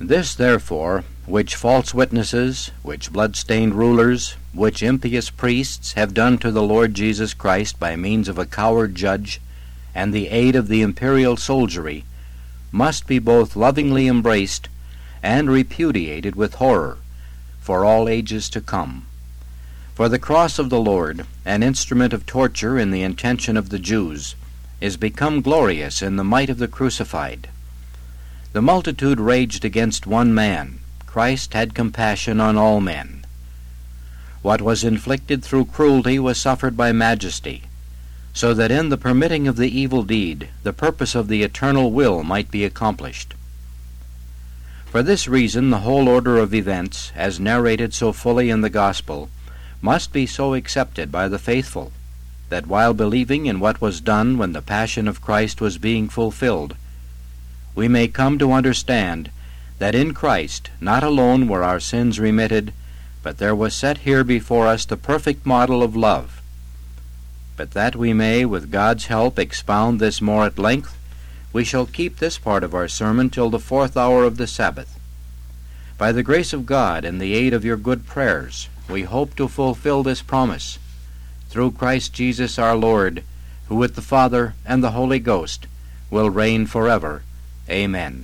This, therefore, which false witnesses, which blood-stained rulers, which impious priests have done to the Lord Jesus Christ by means of a coward judge and the aid of the imperial soldiery, must be both lovingly embraced and repudiated with horror for all ages to come. For the cross of the Lord, an instrument of torture in the intention of the Jews, is become glorious in the might of the crucified. The multitude raged against one man. Christ had compassion on all men. What was inflicted through cruelty was suffered by majesty, so that in the permitting of the evil deed the purpose of the eternal will might be accomplished. For this reason the whole order of events, as narrated so fully in the Gospel, must be so accepted by the faithful, that while believing in what was done when the passion of Christ was being fulfilled, we may come to understand that in Christ not alone were our sins remitted, but there was set here before us the perfect model of love. But that we may, with God's help, expound this more at length, we shall keep this part of our sermon till the 4th hour of the Sabbath. By the grace of God and the aid of your good prayers, we hope to fulfill this promise, through Christ Jesus our Lord, who with the Father and the Holy Ghost will reign forever. Amen.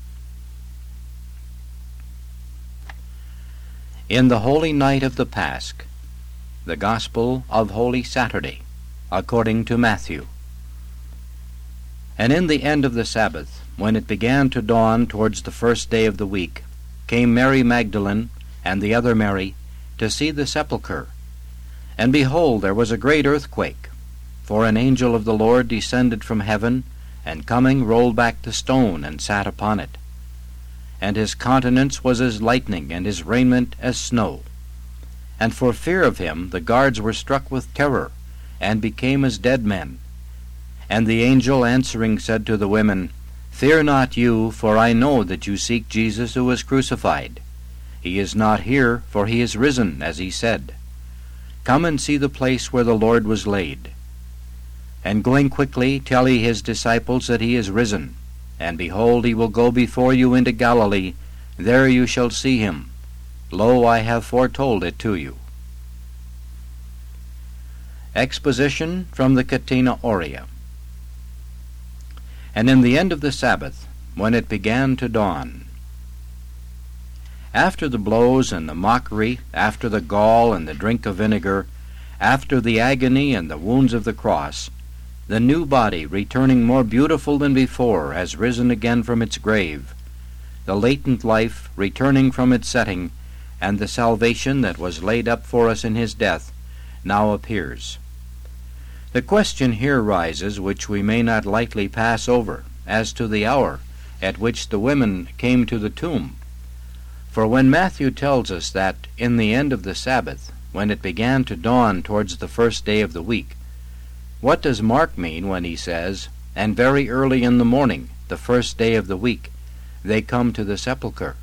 In the holy night of the Pasch, the Gospel of Holy Saturday, according to Matthew. And in the end of the Sabbath, when it began to dawn towards the first day of the week, came Mary Magdalene and the other Mary to see the sepulchre. And behold, there was a great earthquake, for an angel of the Lord descended from heaven, and coming rolled back the stone, and sat upon it. And his countenance was as lightning, and his raiment as snow. And for fear of him the guards were struck with terror, and became as dead men. And the angel answering said to the women, Fear not you, for I know that you seek Jesus who was crucified. He is not here, for he is risen, as he said. Come and see the place where the Lord was laid. And going quickly, tell ye his disciples that he is risen. And behold, he will go before you into Galilee. There you shall see him. Lo, I have foretold it to you. Exposition from the Catena Aurea. And in the end of the Sabbath, when it began to dawn, after the blows and the mockery, after the gall and the drink of vinegar, after the agony and the wounds of the cross, the new body, returning more beautiful than before, has risen again from its grave, the latent life returning from its setting, and the salvation that was laid up for us in his death now appears. The question here rises, which we may not lightly pass over, as to the hour at which the women came to the tomb. For when Matthew tells us that in the end of the Sabbath, when it began to dawn towards the first day of the week, what does Mark mean when he says, And very early in the morning, the first day of the week, they come to the sepulchre?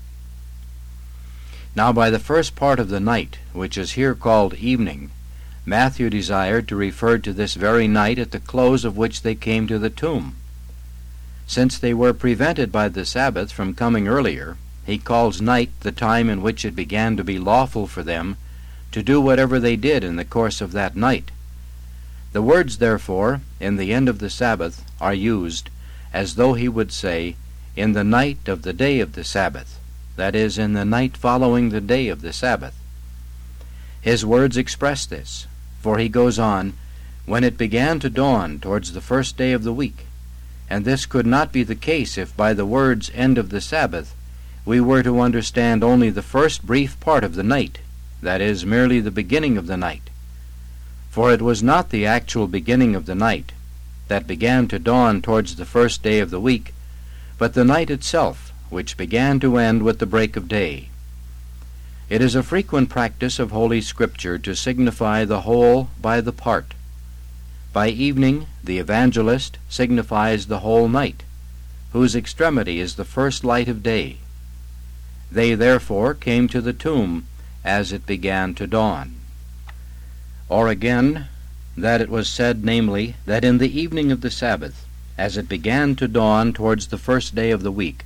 Now by the first part of the night, which is here called evening, Matthew desired to refer to this very night at the close of which they came to the tomb. Since they were prevented by the Sabbath from coming earlier, he calls night the time in which it began to be lawful for them to do whatever they did in the course of that night. The words, therefore, in the end of the Sabbath, are used as though he would say, in the night of the day of the Sabbath, that is, in the night following the day of the Sabbath. His words express this, for he goes on, when it began to dawn towards the first day of the week, and this could not be the case if by the words end of the Sabbath we were to understand only the first brief part of the night, that is, merely the beginning of the night. For it was not the actual beginning of the night that began to dawn towards the first day of the week, but the night itself, which began to end with the break of day. It is a frequent practice of Holy Scripture to signify the whole by the part. By evening, the evangelist signifies the whole night, whose extremity is the first light of day. They therefore came to the tomb as it began to dawn. Or again, that it was said, namely, that in the evening of the Sabbath, as it began to dawn towards the first day of the week,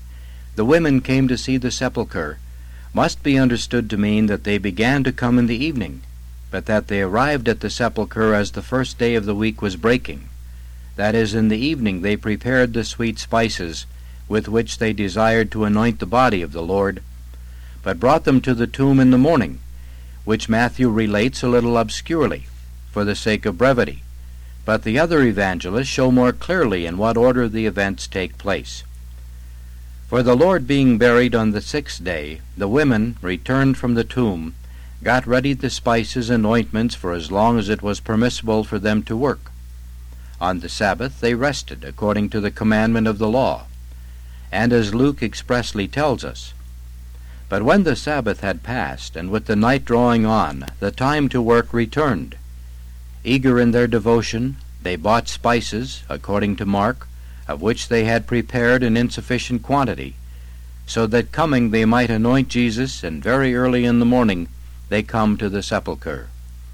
The women came to see the sepulchre must be understood to mean that they began to come in the evening, but that they arrived at the sepulchre as the first day of the week was breaking. That is, in the evening they prepared the sweet spices with which they desired to anoint the body of the Lord, but brought them to the tomb in the morning, which Matthew relates a little obscurely, for the sake of brevity, but the other evangelists show more clearly in what order the events take place. For the Lord being buried on the 6th day, the women, returned from the tomb, got ready the spices and ointments for as long as it was permissible for them to work. On the Sabbath they rested, according to the commandment of the law, and as Luke expressly tells us. But when the Sabbath had passed, and with the night drawing on, the time to work returned. Eager in their devotion, they bought spices, according to Mark, of which they had prepared an insufficient quantity, so that coming they might anoint Jesus, and very early in the morning they come to the sepulchre.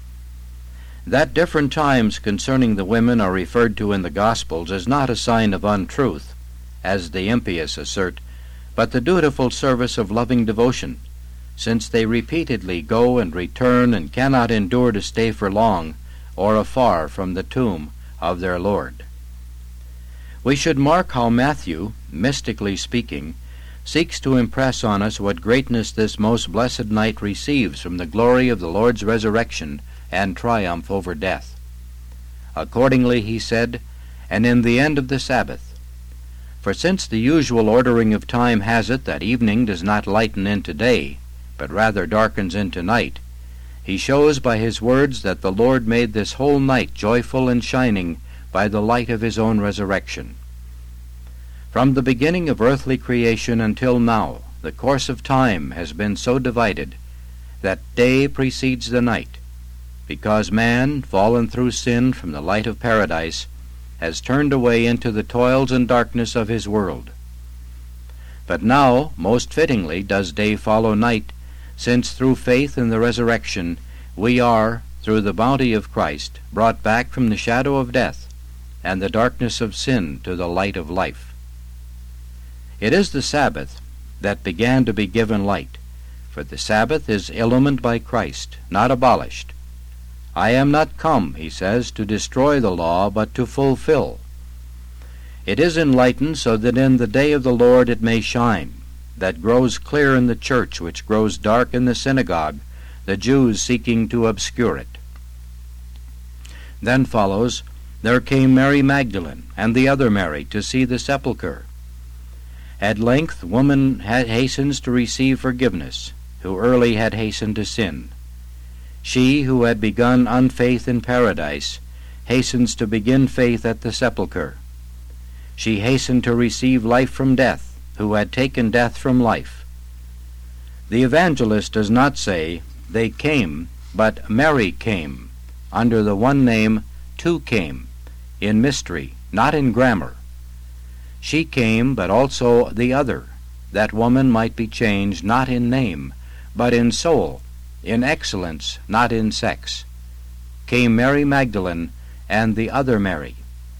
That different times concerning the women are referred to in the Gospels is not a sign of untruth, as the impious assert, but the dutiful service of loving devotion, since they repeatedly go and return and cannot endure to stay for long or afar from the tomb of their Lord. We should mark how Matthew, mystically speaking, seeks to impress on us what greatness this most blessed night receives from the glory of the Lord's resurrection and triumph over death. Accordingly, he said, and in the end of the Sabbath. For since the usual ordering of time has it that evening does not lighten into day, but rather darkens into night, he shows by his words that the Lord made this whole night joyful and shining by the light of his own resurrection. From the beginning of earthly creation until now, the course of time has been so divided that day precedes the night, because man, fallen through sin from the light of paradise, has turned away into the toils and darkness of his world. But now, most fittingly, does day follow night, since through faith in the resurrection we are, through the bounty of Christ, brought back from the shadow of death and the darkness of sin to the light of life. It is the Sabbath that began to be given light, for the Sabbath is illumined by Christ, not abolished. I am not come, he says, to destroy the law, but to fulfill. It is enlightened so that in the day of the Lord it may shine, that grows clear in the church, which grows dark in the synagogue, the Jews seeking to obscure it. Then follows, there came Mary Magdalene and the other Mary to see the sepulchre. At length woman hastens to receive forgiveness, who early had hastened to sin. She who had begun unfaith in paradise hastens to begin faith at the sepulchre. She hastened to receive life from death, who had taken death from life. The evangelist does not say, they came, but Mary came, under the one name, two came, in mystery, not in grammar. She came, but also the other, that woman might be changed not in name, but in soul, in excellence, not in sex. Came Mary Magdalene and the other Mary.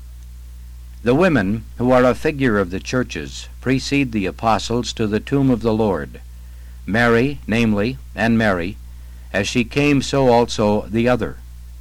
The women, who are a figure of the churches, precede the apostles to the tomb of the Lord. Mary, namely, and Mary, as she came, so also the other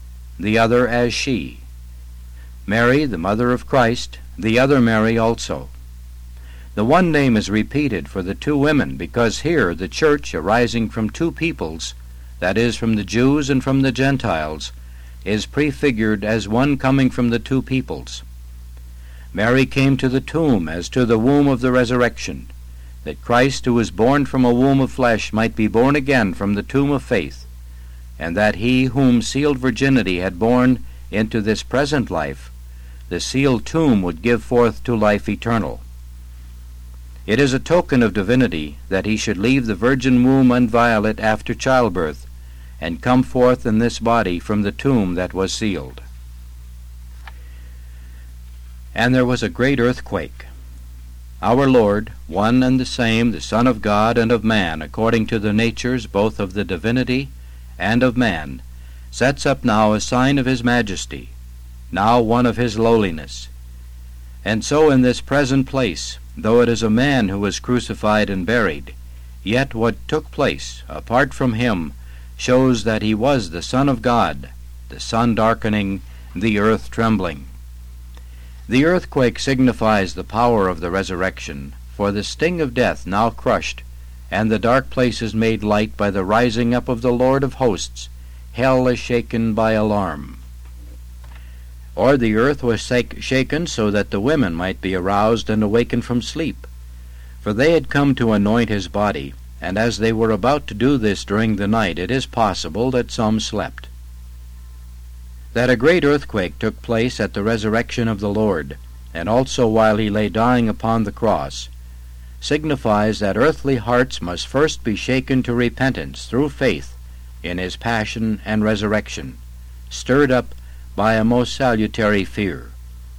as she. Mary, the mother of Christ, the other Mary also. The one name is repeated for the two women, because here the church, arising from two peoples, that is, from the Jews and from the Gentiles, is prefigured as one coming from the two peoples. Mary came to the tomb as to the womb of the resurrection, that Christ, who was born from a womb of flesh, might be born again from the tomb of faith, and that he whom sealed virginity had born into this present life, the sealed tomb would give forth to life eternal. It is a token of divinity that he should leave the virgin womb inviolate after childbirth, and come forth in this body from the tomb that was sealed. And there was a great earthquake. Our Lord, one and the same, the Son of God and of man, according to the natures both of the divinity and of man, sets up now a sign of his majesty, now one of his lowliness. And so in this present place though it is a man who was crucified and buried, yet what took place apart from him shows that he was the Son of God, the sun darkening, the earth trembling. The earthquake signifies the power of the resurrection, for the sting of death now crushed, and the dark places made light by the rising up of the Lord of hosts, hell is shaken by alarm. Or the earth was shaken so that the women might be aroused and awakened from sleep. For they had come to anoint his body, and as they were about to do this during the night, it is possible that some slept. That a great earthquake took place at the resurrection of the Lord, and also while he lay dying upon the cross, signifies that earthly hearts must first be shaken to repentance through faith in his passion and resurrection, stirred up by a most salutary fear.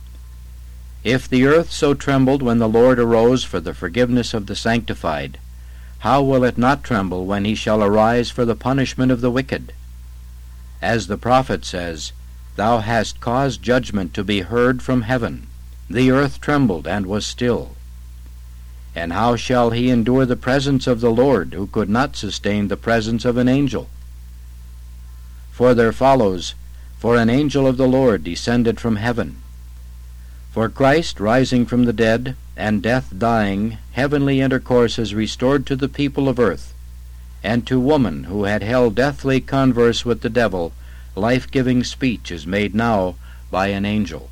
If the earth so trembled when the Lord arose for the forgiveness of the sanctified, how will it not tremble when he shall arise for the punishment of the wicked? As the prophet says, Thou hast caused judgment to be heard from heaven. The earth trembled and was still. And how shall he endure the presence of the Lord, who could not sustain the presence of an angel? For there follows, For an angel of the Lord descended from heaven. For Christ rising from the dead, and death dying, heavenly intercourse is restored to the people of earth, and to woman who had held deathly converse with the devil, life-giving speech is made now by an angel.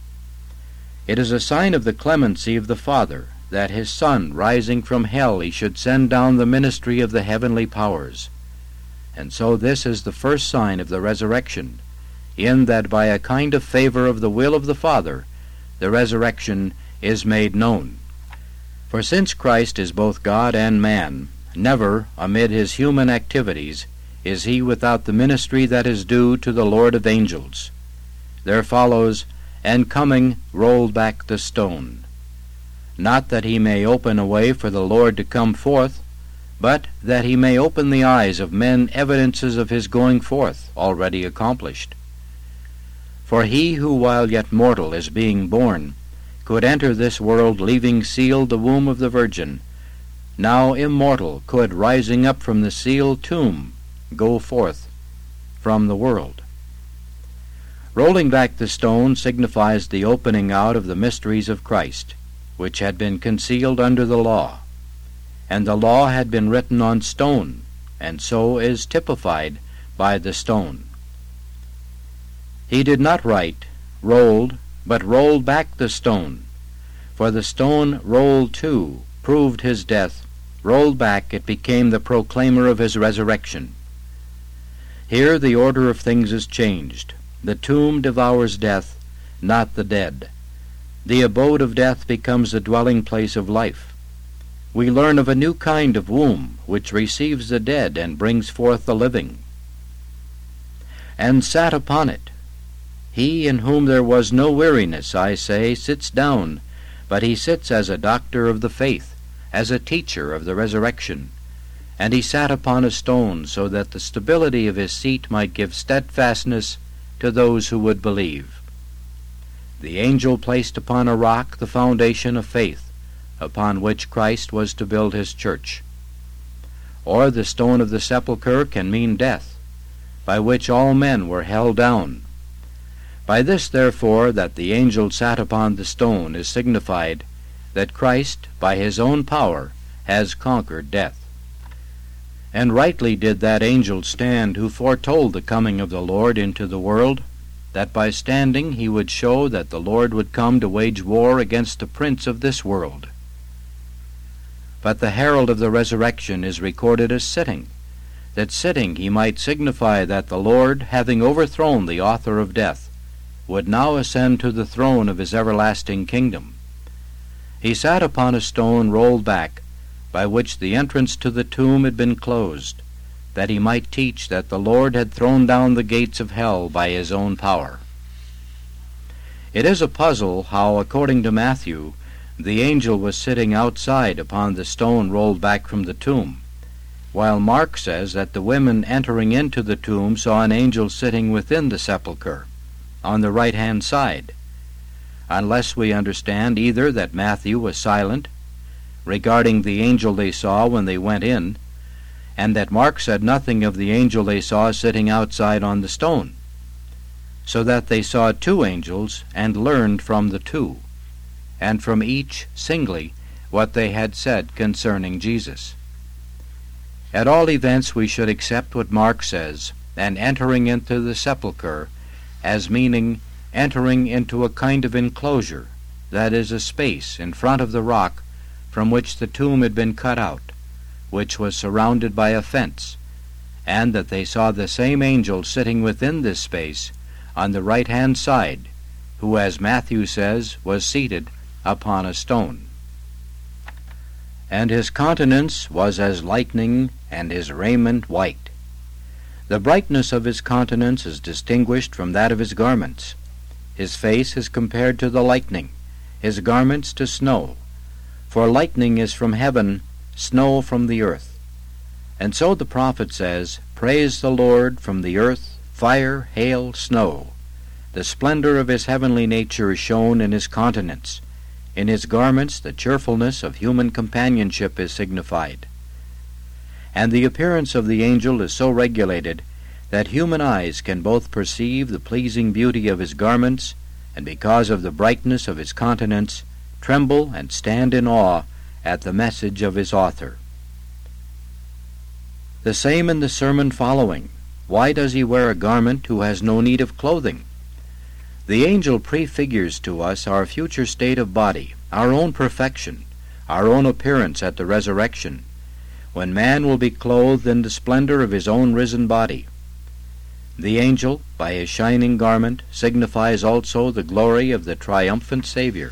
It is a sign of the clemency of the Father that his Son, rising from hell, he should send down the ministry of the heavenly powers. And so this is the first sign of the resurrection, in that by a kind of favor of the will of the Father, the resurrection is made known. For since Christ is both God and man, never, amid his human activities, is he without the ministry that is due to the Lord of angels. There follows, And coming rolled back the stone. Not that he may open a way for the Lord to come forth, but that he may open the eyes of men evidences of his going forth, already accomplished. For he who while yet mortal is being born, could enter this world leaving sealed the womb of the Virgin, now immortal could, rising up from the sealed tomb, go forth from the world. Rolling back the stone signifies the opening out of the mysteries of Christ, which had been concealed under the law. And the law had been written on stone, and so is typified by the stone. He did not write, rolled, but rolled back the stone. For the stone rolled too, proved his death. Rolled back, it became the proclaimer of his resurrection. Here the order of things is changed. The tomb devours death, not the dead. The abode of death becomes the dwelling place of life. We learn of a new kind of womb, which receives the dead and brings forth the living. And sat upon it. He in whom there was no weariness, I say, sits down, but he sits as a doctor of the faith, as a teacher of the resurrection. And he sat upon a stone, so that the stability of his seat might give steadfastness to those who would believe. The angel placed upon a rock the foundation of faith, upon which Christ was to build his church. Or the stone of the sepulchre can mean death, by which all men were held down. By this, therefore, that the angel sat upon the stone is signified that Christ, by his own power, has conquered death. And rightly did that angel stand who foretold the coming of the Lord into the world, that by standing he would show that the Lord would come to wage war against the prince of this world. But the herald of the resurrection is recorded as sitting, that sitting he might signify that the Lord, having overthrown the author of death, would now ascend to the throne of his everlasting kingdom. He sat upon a stone rolled back, by which the entrance to the tomb had been closed, that he might teach that the Lord had thrown down the gates of hell by his own power. It is a puzzle how, according to Matthew, the angel was sitting outside upon the stone rolled back from the tomb, while Mark says that the women entering into the tomb saw an angel sitting within the sepulchre, on the right-hand side, unless we understand either that Matthew was silent regarding the angel they saw when they went in, and that Mark said nothing of the angel they saw sitting outside on the stone, so that they saw two angels and learned from the two, and from each singly what they had said concerning Jesus. At all events, we should accept what Mark says, and entering into the sepulchre, as meaning entering into a kind of enclosure, that is, a space in front of the rock from which the tomb had been cut out, which was surrounded by a fence, and that they saw the same angel sitting within this space on the right-hand side, who, as Matthew says, was seated upon a stone. And his countenance was as lightning, and his raiment white. The brightness of his countenance is distinguished from that of his garments. His face is compared to the lightning, his garments to snow. For lightning is from heaven, snow from the earth. And so the prophet says, Praise the Lord from the earth, fire, hail, snow. The splendor of his heavenly nature is shown in his countenance. In his garments the cheerfulness of human companionship is signified. And the appearance of the angel is so regulated that human eyes can both perceive the pleasing beauty of his garments, and because of the brightness of his countenance, tremble and stand in awe at the message of his author. The same in the sermon following. Why does he wear a garment who has no need of clothing? The angel prefigures to us our future state of body, our own perfection, our own appearance at the resurrection, when man will be clothed in the splendor of his own risen body. The angel, by his shining garment, signifies also the glory of the triumphant Savior.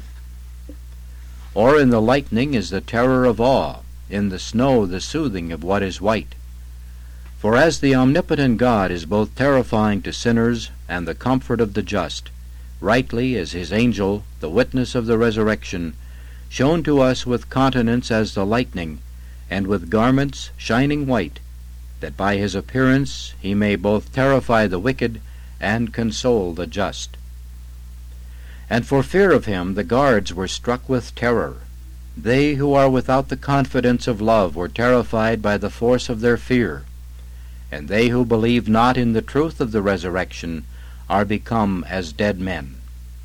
Or in the lightning is the terror of awe, in the snow the soothing of what is white. For as the omnipotent God is both terrifying to sinners and the comfort of the just, rightly is his angel, the witness of the resurrection, shown to us with countenance as the lightning, and with garments shining white, that by his appearance he may both terrify the wicked and console the just. And for fear of him the guards were struck with terror. They who are without the confidence of love were terrified by the force of their fear, and they who believe not in the truth of the resurrection are become as dead men.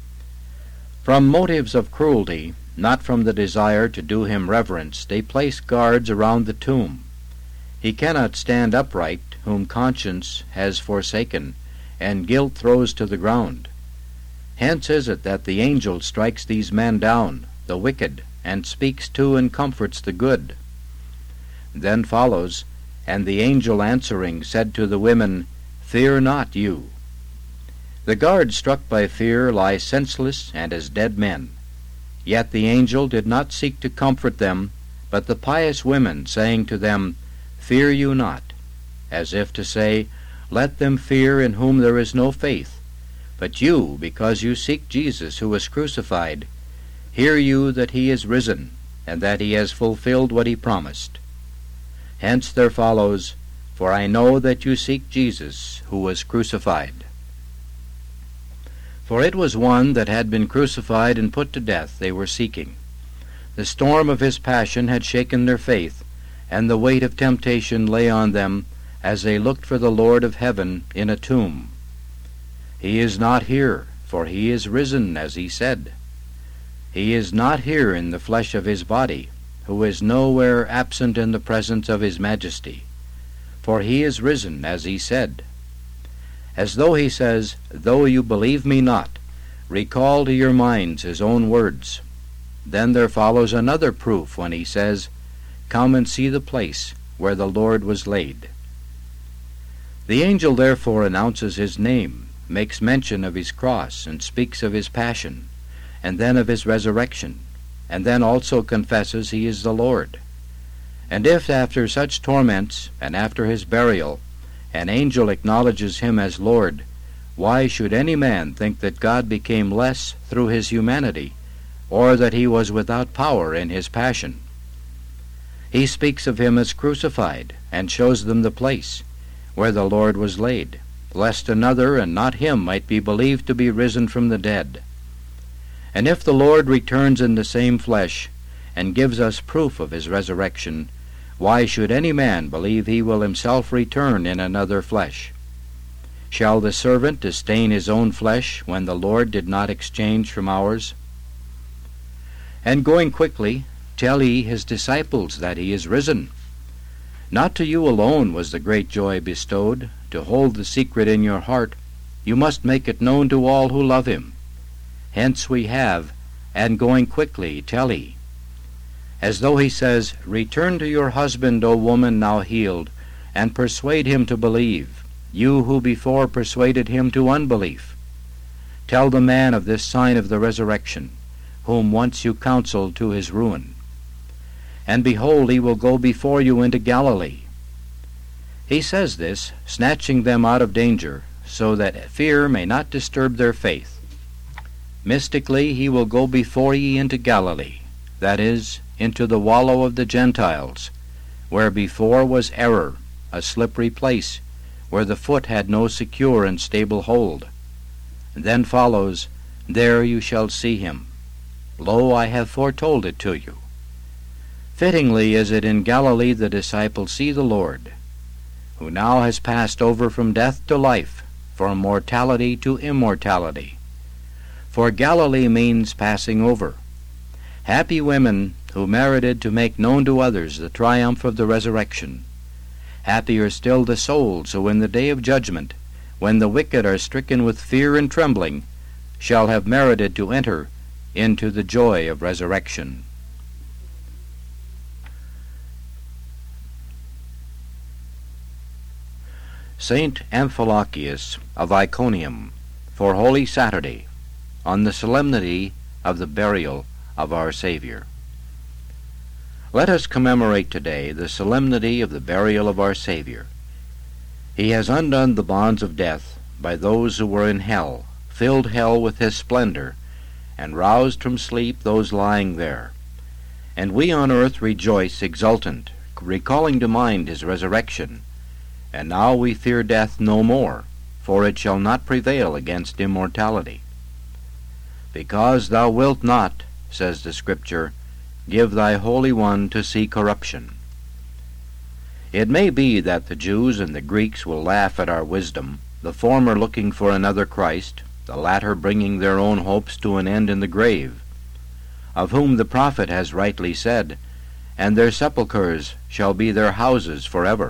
From motives of cruelty, not from the desire to do him reverence, they place guards around the tomb. He cannot stand upright whom conscience has forsaken, and guilt throws to the ground. Hence is it that the angel strikes these men down, the wicked, and speaks to and comforts the good. Then follows, And the angel answering said to the women, Fear not you. The guards struck by fear lie senseless and as dead men. Yet the angel did not seek to comfort them, but the pious women, saying to them, Fear you not, as if to say, Let them fear in whom there is no faith. But you, because you seek Jesus who was crucified, hear you that he is risen, and that he has fulfilled what he promised. Hence there follows, For I know that you seek Jesus who was crucified. For it was one that had been crucified and put to death they were seeking. The storm of his passion had shaken their faith, and the weight of temptation lay on them as they looked for the Lord of heaven in a tomb. He is not here, for he is risen, as he said. He is not here in the flesh of his body, who is nowhere absent in the presence of his majesty, for he is risen, as he said. As though he says, Though you believe me not, recall to your minds his own words. Then there follows another proof when he says, Come and see the place where the Lord was laid. The angel therefore announces his name, makes mention of his cross, and speaks of his passion, and then of his resurrection, and then also confesses he is the Lord. And if after such torments, and after his burial, an angel acknowledges him as Lord, why should any man think that God became less through his humanity, or that he was without power in his passion? He speaks of him as crucified, and shows them the place where the Lord was laid, lest another and not him might be believed to be risen from the dead. And if the Lord returns in the same flesh, and gives us proof of his resurrection, why should any man believe he will himself return in another flesh? Shall the servant disdain his own flesh when the Lord did not exchange from ours? And going quickly, tell ye his disciples that he is risen. Not to you alone was the great joy bestowed, to hold the secret in your heart. You must make it known to all who love him. Hence we have, and going quickly, tell ye. As though he says, Return to your husband, O woman now healed, and persuade him to believe, you who before persuaded him to unbelief. Tell the man of this sign of the resurrection, whom once you counseled to his ruin. And behold, he will go before you into Galilee. He says this, snatching them out of danger, so that fear may not disturb their faith. Mystically he will go before ye into Galilee, that is, into the wallow of the Gentiles, where before was error, a slippery place, where the foot had no secure and stable hold. And then follows, There you shall see him. Lo, I have foretold it to you. Fittingly is it in Galilee the disciples see the Lord, who now has passed over from death to life, from mortality to immortality. For Galilee means passing over. Happy women who merited to make known to others the triumph of the resurrection. Happier still the souls who in the day of judgment, when the wicked are stricken with fear and trembling, shall have merited to enter into the joy of resurrection. Saint Amphilochius of Iconium, for Holy Saturday, on the solemnity of the burial of our Savior. Let us commemorate today the solemnity of the burial of our Savior. He has undone the bonds of death by those who were in hell, filled hell with his splendor, and roused from sleep those lying there. And we on earth rejoice exultant, recalling to mind his resurrection. And now we fear death no more, for it shall not prevail against immortality. Because thou wilt not, says the Scripture, give thy Holy One to see corruption. It may be that the Jews and the Greeks will laugh at our wisdom, the former looking for another Christ, the latter bringing their own hopes to an end in the grave, of whom the prophet has rightly said, And their sepulchres shall be their houses forever.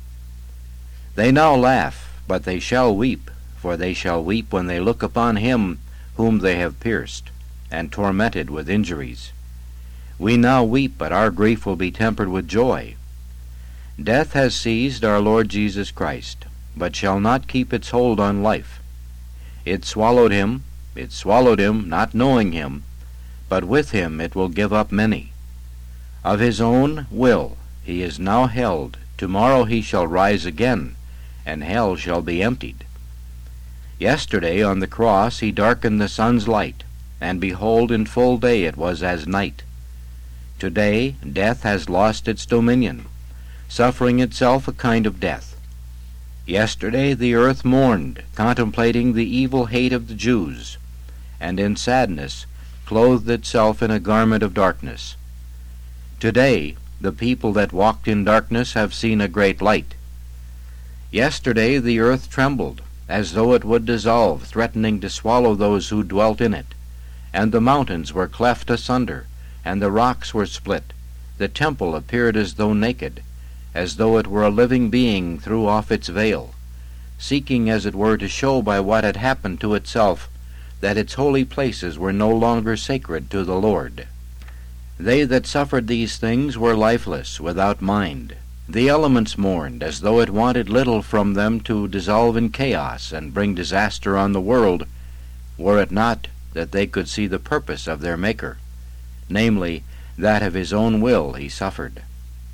They now laugh, but they shall weep, for they shall weep when they look upon him whom they have pierced, and tormented with injuries. We now weep, but our grief will be tempered with joy. Death has seized our Lord Jesus Christ, but shall not keep its hold on life. It swallowed him, not knowing him, but with him it will give up many. Of his own will he is now held, tomorrow he shall rise again, and hell shall be emptied. Yesterday on the cross he darkened the sun's light, and behold, in full day it was as night. Today death has lost its dominion, suffering itself a kind of death. Yesterday the earth mourned, contemplating the evil hate of the Jews, and in sadness clothed itself in a garment of darkness. Today the people that walked in darkness have seen a great light. Yesterday the earth trembled, as though it would dissolve, threatening to swallow those who dwelt in it, and the mountains were cleft asunder, and the rocks were split. The temple appeared as though naked, as though it were a living being threw off its veil, seeking as it were to show by what had happened to itself that its holy places were no longer sacred to the Lord. They that suffered these things were lifeless, without mind. The elements mourned, as though it wanted little from them to dissolve in chaos and bring disaster on the world, were it not that they could see the purpose of their Maker, namely, that of his own will he suffered.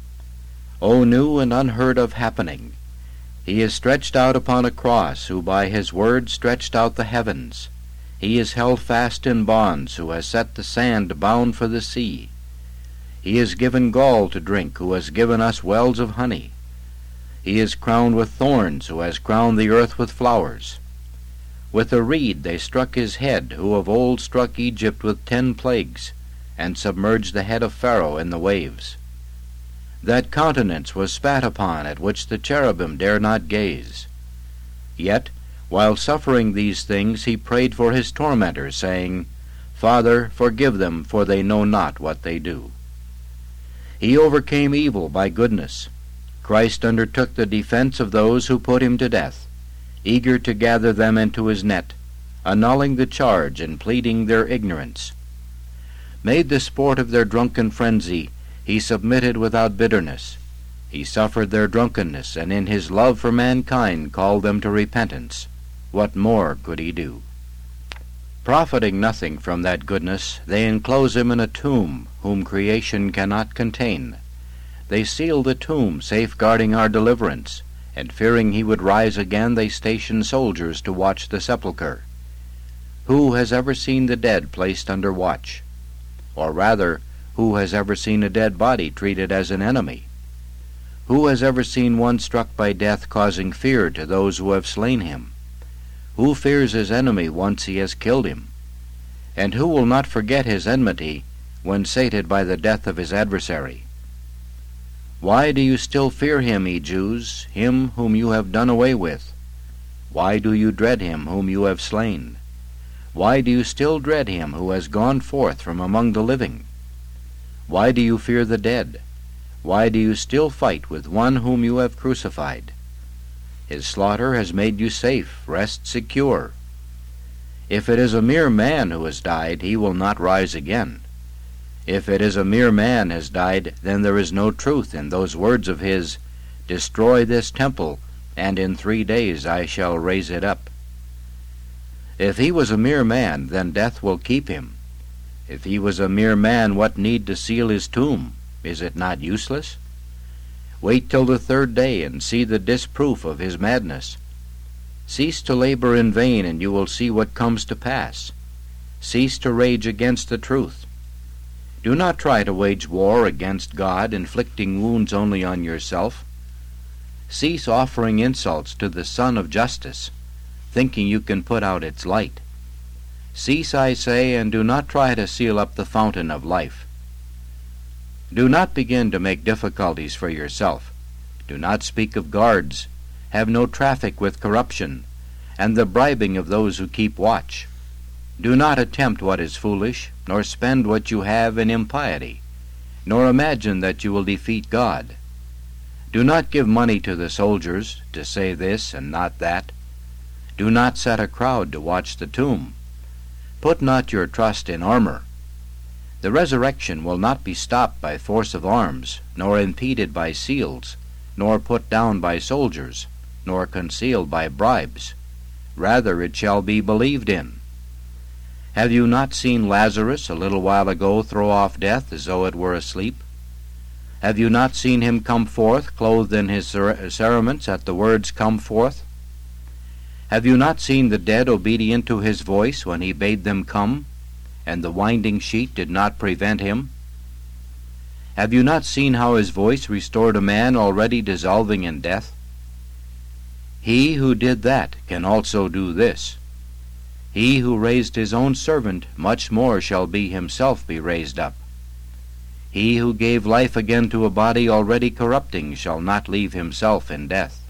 O new and unheard of happening! He is stretched out upon a cross, who by his word stretched out the heavens. He is held fast in bonds, who has set the sand bound for the sea. He is given gall to drink, who has given us wells of honey. He is crowned with thorns, who has crowned the earth with flowers. With a reed they struck his head, who of old struck Egypt with 10 plagues, and submerged the head of Pharaoh in the waves. That countenance was spat upon, at which the cherubim dare not gaze. Yet, while suffering these things, he prayed for his tormentors, saying, Father, forgive them, for they know not what they do. He overcame evil by goodness. Christ undertook the defense of those who put him to death, eager to gather them into his net, annulling the charge and pleading their ignorance. Made the sport of their drunken frenzy, he submitted without bitterness. He suffered their drunkenness, and in his love for mankind called them to repentance. What more could he do? Profiting nothing from that goodness, they enclose him in a tomb, whom creation cannot contain. They seal the tomb, safeguarding our deliverance, and fearing he would rise again, they station soldiers to watch the sepulchre. Who has ever seen the dead placed under watch? Or rather, who has ever seen a dead body treated as an enemy? Who has ever seen one struck by death causing fear to those who have slain him? Who fears his enemy once he has killed him? And who will not forget his enmity when sated by the death of his adversary? Why do you still fear him, ye Jews, him whom you have done away with? Why do you dread him whom you have slain? Why do you still dread him who has gone forth from among the living? Why do you fear the dead? Why do you still fight with one whom you have crucified? His slaughter has made you safe, rest secure. If it is a mere man who has died, he will not rise again. If it is a mere man has died, then there is no truth in those words of his, Destroy this temple, and in 3 days I shall raise it up. If he was a mere man, then death will keep him. If he was a mere man, what need to seal his tomb? Is it not useless? Wait till the 3rd day, and see the disproof of his madness. Cease to labor in vain, and you will see what comes to pass. Cease to rage against the truth. Do not try to wage war against God, inflicting wounds only on yourself. Cease offering insults to the Sun of Justice, thinking you can put out its light. Cease, I say, and do not try to seal up the fountain of life. Do not begin to make difficulties for yourself. Do not speak of guards. Have no traffic with corruption, and the bribing of those who keep watch. Do not attempt what is foolish, nor spend what you have in impiety, nor imagine that you will defeat God. Do not give money to the soldiers, to say this and not that. Do not set a crowd to watch the tomb. Put not your trust in armor. The resurrection will not be stopped by force of arms, nor impeded by seals, nor put down by soldiers, nor concealed by bribes. Rather it shall be believed in. Have you not seen Lazarus a little while ago throw off death as though it were asleep? Have you not seen him come forth, clothed in his cerements, at the words, Come forth? Have you not seen the dead obedient to his voice when he bade them come, and the winding sheet did not prevent him? Have you not seen how his voice restored a man already dissolving in death? He who did that can also do this. He who raised his own servant much more shall himself be raised up. He who gave life again to a body already corrupting shall not leave himself in death.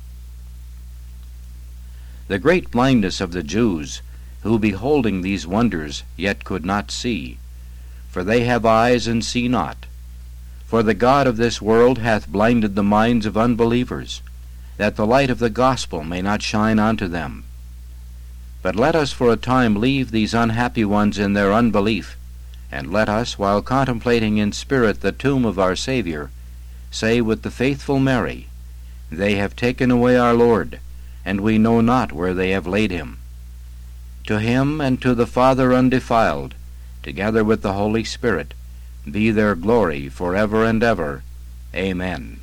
The great blindness of the Jews, who beholding these wonders yet could not see, for they have eyes and see not. For the God of this world hath blinded the minds of unbelievers, that the light of the gospel may not shine unto them. But let us for a time leave these unhappy ones in their unbelief, and let us, while contemplating in spirit the tomb of our Savior, say with the faithful Mary, They have taken away our Lord, and we know not where they have laid him. To him and to the Father undefiled, together with the Holy Spirit, be their glory forever and ever. Amen.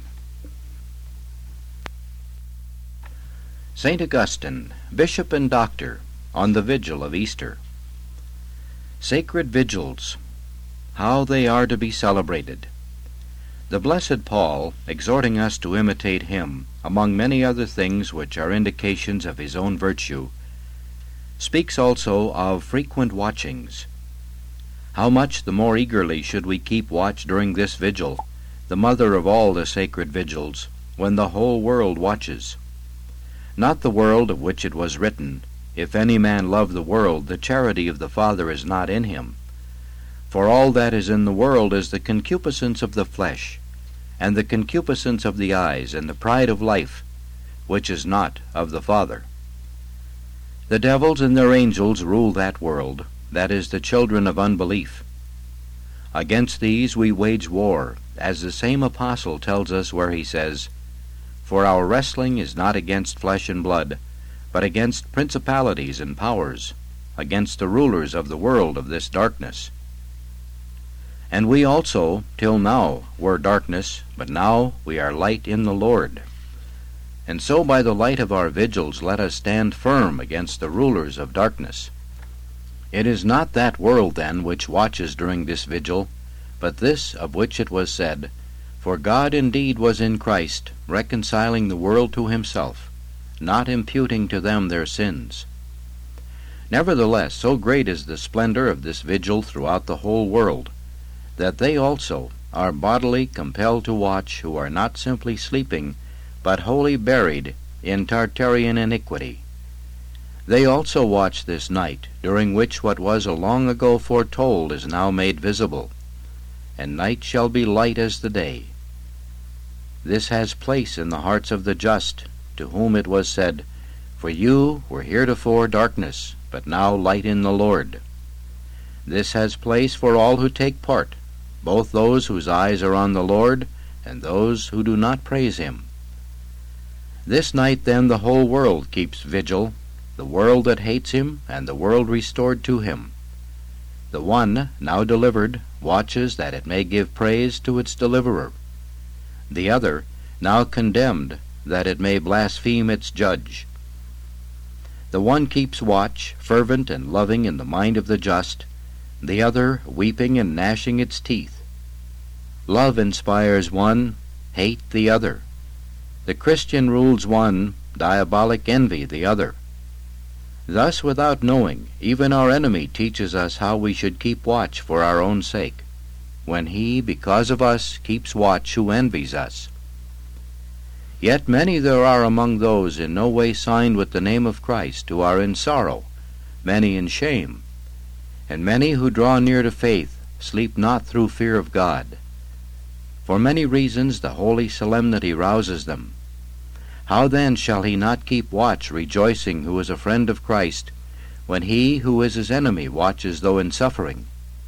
St. Augustine, Bishop and Doctor, on the Vigil of Easter. Sacred Vigils, how they are to be celebrated. The blessed Paul, exhorting us to imitate him, among many other things which are indications of his own virtue, speaks also of frequent watchings. How much the more eagerly should we keep watch during this vigil, the mother of all the sacred vigils, when the whole world watches. Not the world of which it was written, If any man love the world, the charity of the Father is not in him. For all that is in the world is the concupiscence of the flesh, and the concupiscence of the eyes, and the pride of life, which is not of the Father. The devils and their angels rule that world, that is the children of unbelief. Against these we wage war, as the same apostle tells us where he says, For our wrestling is not against flesh and blood, but against principalities and powers, against the rulers of the world of this darkness. And we also, till now, were darkness, but now we are light in the Lord. And so by the light of our vigils let us stand firm against the rulers of darkness. It is not that world, then, which watches during this vigil, but this of which it was said, For God indeed was in Christ, reconciling the world to himself, not imputing to them their sins. Nevertheless, so great is the splendor of this vigil throughout the whole world, that they also are bodily compelled to watch who are not simply sleeping, but wholly buried in Tartarian iniquity. They also watch this night, during which what was a long ago foretold is now made visible, and night shall be light as the day. This has place in the hearts of the just, to whom it was said, For you were heretofore darkness, but now light in the Lord. This has place for all who take part, both those whose eyes are on the Lord, and those who do not praise him. This night then the whole world keeps vigil, the world that hates him, and the world restored to him. The one, now delivered, watches that it may give praise to its deliverer. The other, now condemned, that it may blaspheme its judge. The one keeps watch, fervent and loving in the mind of the just, the other weeping and gnashing its teeth. Love inspires one, hate the other. The Christian rules one, diabolic envy the other. Thus, without knowing, even our enemy teaches us how we should keep watch for our own sake, when he, because of us, keeps watch who envies us. Yet many there are among those in no way signed with the name of Christ who are in sorrow, many in shame, and many who draw near to faith sleep not through fear of God. For many reasons the holy solemnity rouses them. How then shall he not keep watch, rejoicing, who is a friend of Christ, when he who is his enemy watches though in suffering?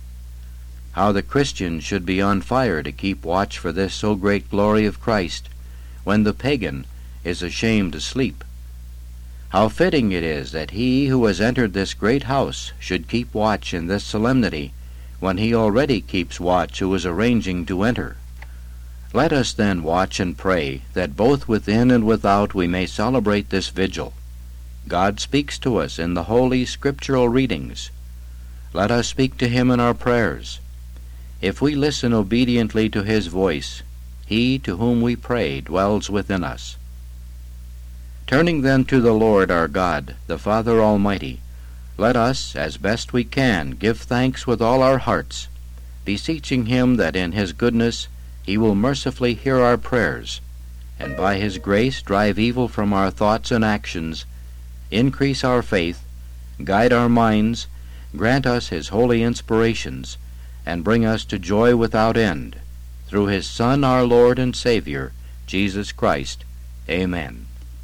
How the Christian should be on fire to keep watch for this so great glory of Christ, when the pagan is ashamed to sleep. How fitting it is that he who has entered this great house should keep watch in this solemnity, when he already keeps watch who is arranging to enter. Let us then watch and pray, that both within and without we may celebrate this vigil. God speaks to us in the holy scriptural readings. Let us speak to him in our prayers. If we listen obediently to his voice, he to whom we pray dwells within us. Turning then to the Lord our God, the Father Almighty, let us, as best we can, give thanks with all our hearts, beseeching him that in his goodness he will mercifully hear our prayers, and by his grace drive evil from our thoughts and actions, increase our faith, guide our minds, grant us his holy inspirations, and bring us to joy without end, through his Son, our Lord and Savior, Jesus Christ. Amen.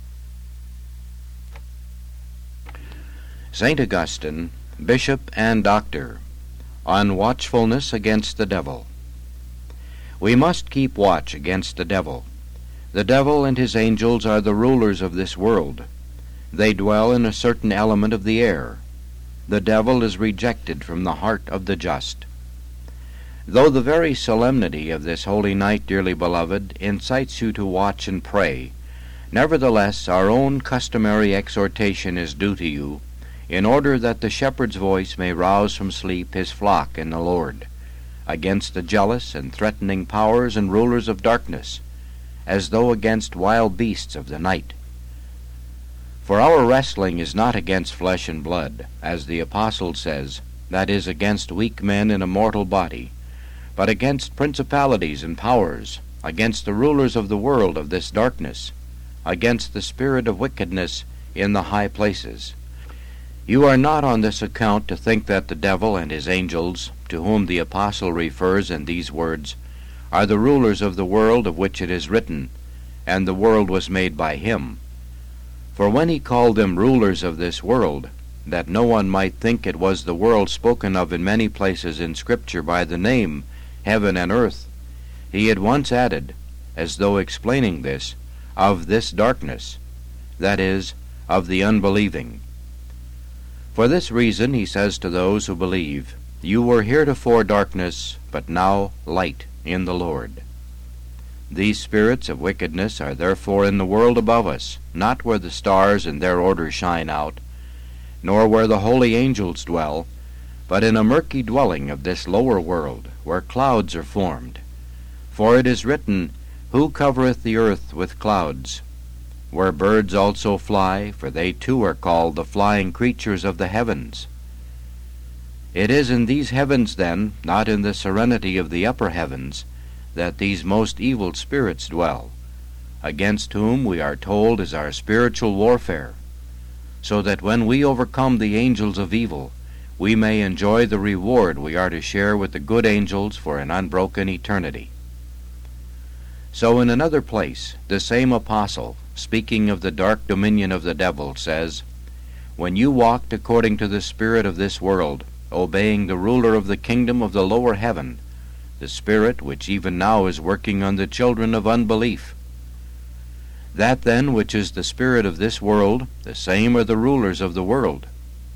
St. Augustine, Bishop and Doctor, on Watchfulness against the Devil. We must keep watch against the devil. The devil and his angels are the rulers of this world. They dwell in a certain element of the air. The devil is rejected from the heart of the just. Though the very solemnity of this holy night, dearly beloved, incites you to watch and pray, nevertheless our own customary exhortation is due to you, in order that the shepherd's voice may rouse from sleep his flock in the Lord, against the jealous and threatening powers and rulers of darkness, as though against wild beasts of the night. For our wrestling is not against flesh and blood, as the Apostle says, that is, against weak men in a mortal body, but against principalities and powers, against the rulers of the world of this darkness, against the spirit of wickedness in the high places. You are not on this account to think that the devil and his angels, to whom the apostle refers in these words, are the rulers of the world of which it is written, and the world was made by him. For when he called them rulers of this world, that no one might think it was the world spoken of in many places in Scripture by the name heaven and earth, he at once added, as though explaining this, of this darkness, that is, of the unbelieving. For this reason he says to those who believe, You were heretofore darkness, but now light in the Lord. These spirits of wickedness are therefore in the world above us, not where the stars in their order shine out, nor where the holy angels dwell, but in a murky dwelling of this lower world, where clouds are formed. For it is written, Who covereth the earth with clouds? Where birds also fly, for they too are called the flying creatures of the heavens. It is in these heavens, then, not in the serenity of the upper heavens, that these most evil spirits dwell, against whom we are told is our spiritual warfare, so that when we overcome the angels of evil, we may enjoy the reward we are to share with the good angels for an unbroken eternity. So in another place, the same apostle, speaking of the dark dominion of the devil, says, When you walked according to the spirit of this world, obeying the ruler of the kingdom of the lower heaven, the spirit which even now is working on the children of unbelief. That then which is the spirit of this world, the same are the rulers of the world.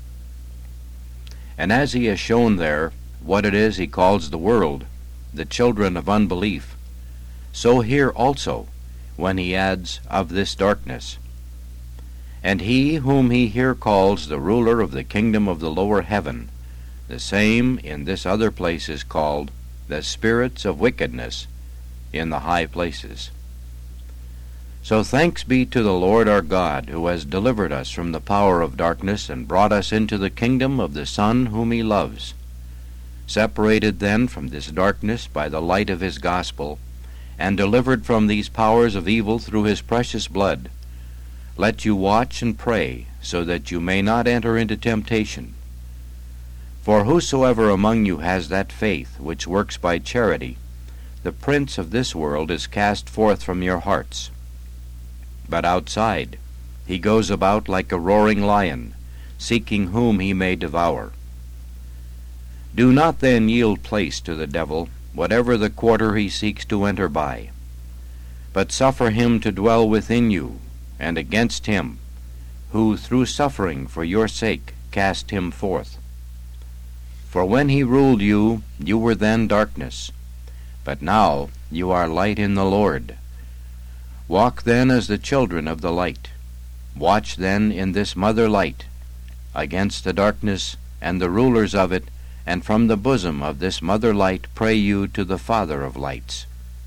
And as he has shown there what it is he calls the world, the children of unbelief, so here also, when he adds, of this darkness. And he whom he here calls the ruler of the kingdom of the lower heaven, the same in this other place is called the spirits of wickedness in the high places. So thanks be to the Lord our God, who has delivered us from the power of darkness and brought us into the kingdom of the Son whom he loves. Separated then from this darkness by the light of his gospel, and delivered from these powers of evil through his precious blood, let you watch and pray, so that you may not enter into temptation. For whosoever among you has that faith which works by charity, the prince of this world is cast forth from your hearts. But outside he goes about like a roaring lion, seeking whom he may devour. Do not then yield place to the devil, whatever the quarter he seeks to enter by, but suffer him to dwell within you, and against him, who through suffering for your sake cast him forth. For when he ruled you, you were then darkness, but now you are light in the Lord. Walk then as the children of the light. Watch then in this mother light, against the darkness and the rulers of it, and from the bosom of this mother light pray you to the Father of lights.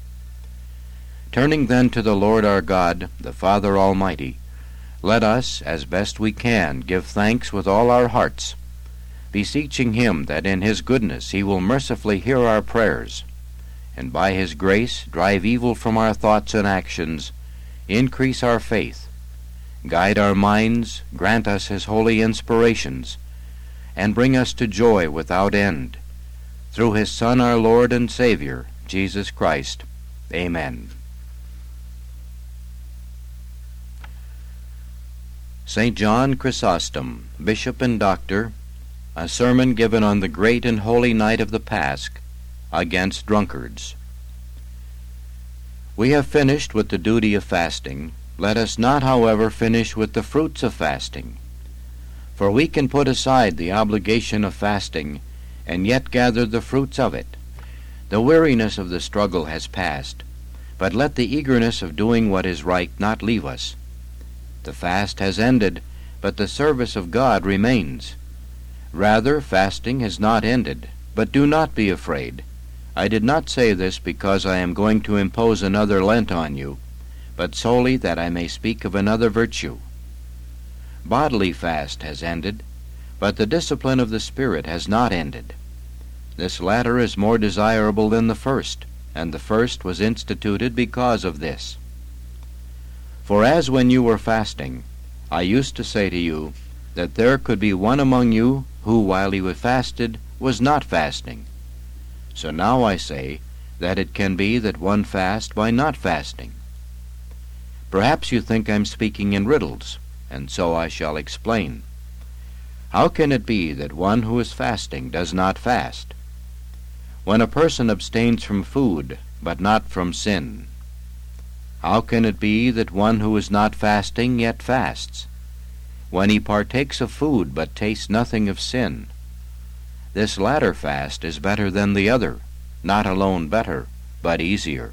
Turning then to the Lord our God, the Father Almighty, let us, as best we can, give thanks with all our hearts, beseeching him that in his goodness he will mercifully hear our prayers, and by his grace drive evil from our thoughts and actions, increase our faith, guide our minds, grant us his holy inspirations, and bring us to joy without end, through his Son our Lord and Savior, Jesus Christ. Amen. St. John Chrysostom, Bishop and Doctor, a sermon given on the great and holy night of the Pasch, against drunkards. We have finished with the duty of fasting. Let us not, however, finish with the fruits of fasting. For we can put aside the obligation of fasting, and yet gather the fruits of it. The weariness of the struggle has passed, but let the eagerness of doing what is right not leave us. The fast has ended, but the service of God remains. Rather, fasting has not ended, but do not be afraid. I did not say this because I am going to impose another Lent on you, but solely that I may speak of another virtue. Bodily fast has ended, But the discipline of the Spirit has not ended. This latter is more desirable than the first, and the first was instituted because of this. For as when you were fasting, I used to say to you that there could be one among you who, while he was fasted, was not fasting. So now I say that it can be that one fast by not fasting. Perhaps you think I'm speaking in riddles, and so I shall explain. How can it be that one who is fasting does not fast? When a person abstains from food, but not from sin, how can it be that one who is not fasting yet fasts? When he partakes of food, but tastes nothing of sin, this latter fast is better than the other, not alone better, but easier.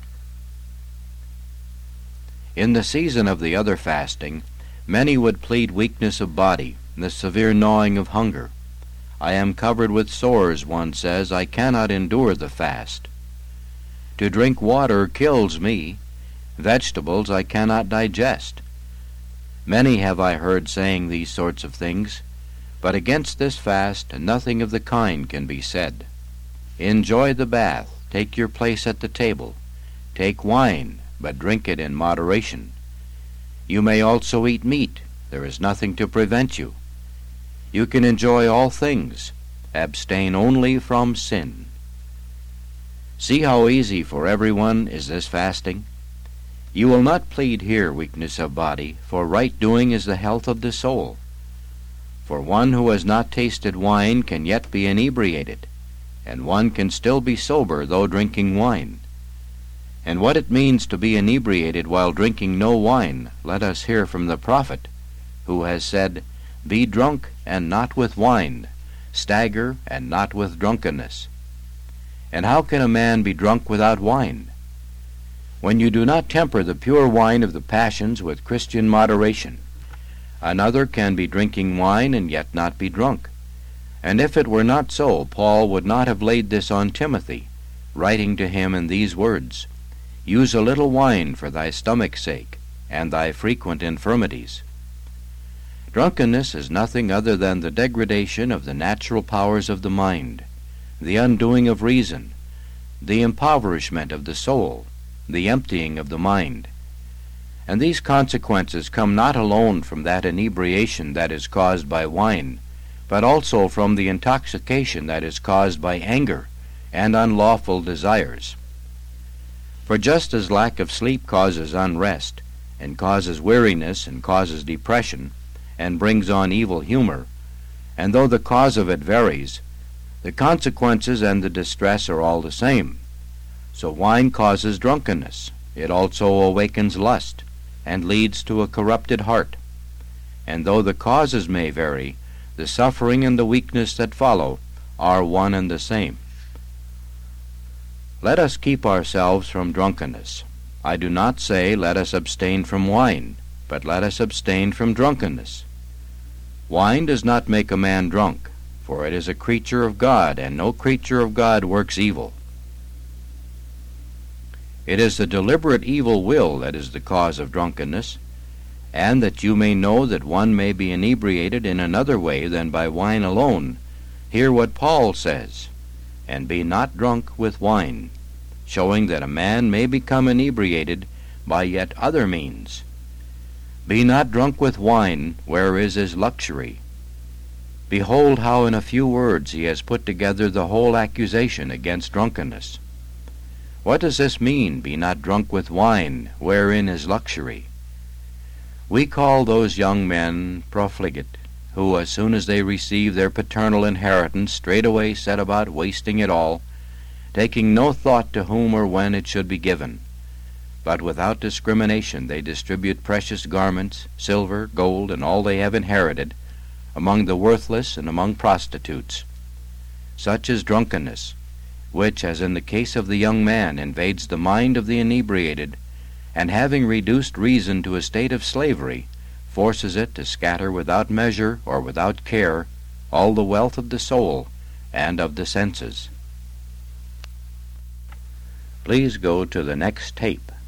In the season of the other fasting, many would plead weakness of body, the severe gnawing of hunger. I am covered with sores, one says, I cannot endure the fast. To drink water kills me. Vegetables I cannot digest. Many have I heard saying these sorts of things, but against this fast nothing of the kind can be said. Enjoy the bath, take your place at the table. Take wine, but drink it in moderation. You may also eat meat, there is nothing to prevent you. You can enjoy all things, abstain only from sin. See how easy for everyone is this fasting? You will not plead here weakness of body, for right doing is the health of the soul. For one who has not tasted wine can yet be inebriated, and one can still be sober though drinking wine. And what it means to be inebriated while drinking no wine, let us hear from the prophet, who has said, Be drunk, and not with wine, stagger, and not with drunkenness. And how can a man be drunk without wine? When you do not temper the pure wine of the passions with Christian moderation, another can be drinking wine and yet not be drunk. And if it were not so, Paul would not have laid this on Timothy, writing to him in these words, Use a little wine for thy stomach's sake, and thy frequent infirmities. Drunkenness is nothing other than the degradation of the natural powers of the mind, the undoing of reason, the impoverishment of the soul, the emptying of the mind. And these consequences come not alone from that inebriation that is caused by wine, but also from the intoxication that is caused by anger and unlawful desires. For just as lack of sleep causes unrest, and causes weariness, and causes depression, and brings on evil humor, and though the cause of it varies, the consequences and the distress are all the same. So wine causes drunkenness. It also awakens lust, and leads to a corrupted heart. And though the causes may vary, the suffering and the weakness that follow are one and the same. Let us keep ourselves from drunkenness. I do not say let us abstain from wine, but let us abstain from drunkenness. Wine does not make a man drunk, for it is a creature of God, and no creature of God works evil. It is the deliberate evil will that is the cause of drunkenness, and that you may know that one may be inebriated in another way than by wine alone, hear what Paul says, and be not drunk with wine, showing that a man may become inebriated by yet other means. Be not drunk with wine, where is his luxury. Behold how in a few words he has put together the whole accusation against drunkenness. What does this mean, be not drunk with wine, wherein is luxury? We call those young men profligate, who as soon as they receive their paternal inheritance straightway set about wasting it all, taking no thought to whom or when it should be given. But without discrimination they distribute precious garments, silver, gold, and all they have inherited, among the worthless and among prostitutes. Such is drunkenness, which, as in the case of the young man, invades the mind of the inebriated, and having reduced reason to a state of slavery, forces it to scatter without measure or without care all the wealth of the soul and of the senses. Please go to the next tape.